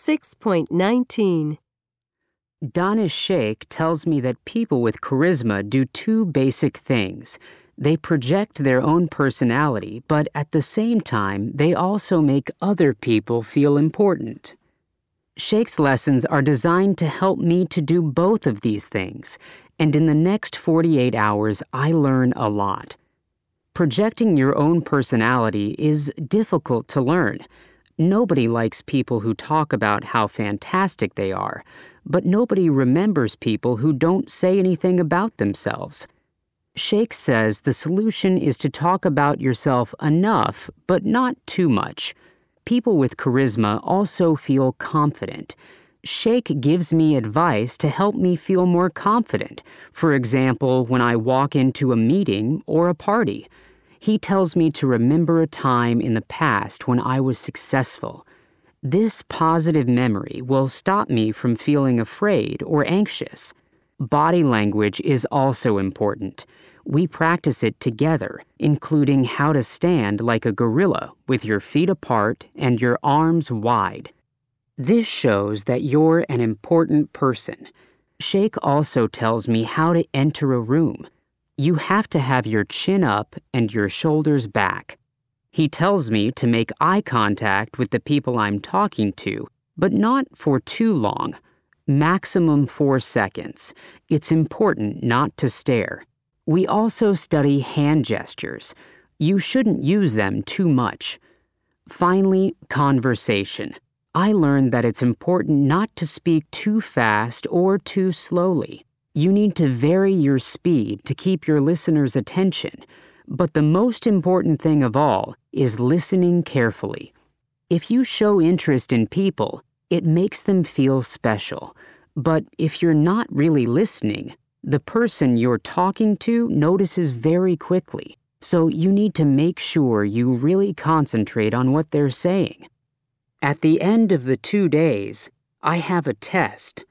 6.19. Danish Sheikh tells me that people with charisma do two basic things. They project their own personality, but at the same time, they also make other people feel important. Sheikh's lessons are designed to help me to do both of these things, and in the next 48 hours, I learn a lot. Projecting your own personality is difficult to learn. Nobody likes people who talk about how fantastic they are, but nobody remembers people who don't say anything about themselves. Sheikh says the solution is to talk about yourself enough, but not too much. People with charisma also feel confident. Sheikh gives me advice to help me feel more confident, for example, when I walk into a meeting or a party. He tells me to remember a time in the past when I was successful. This positive memory will stop me from feeling afraid or anxious. Body language is also important. We practice it together, including how to stand like a gorilla with your feet apart and your arms wide. This shows that you're an important person. Sheikh also tells me how to enter a room. You have to have your chin up and your shoulders back. He tells me to make eye contact with the people I'm talking to, but not for too long. Maximum 4 seconds. It's important not to stare. We also study hand gestures. You shouldn't use them too much. Finally, conversation. I learned that it's important not to speak too fast or too slowly. You need to vary your speed to keep your listeners' attention. But the most important thing of all is listening carefully. If you show interest in people, it makes them feel special. But if you're not really listening, the person you're talking to notices very quickly, so you need to make sure you really concentrate on what they're saying. At the end of the 2 days, I have a test.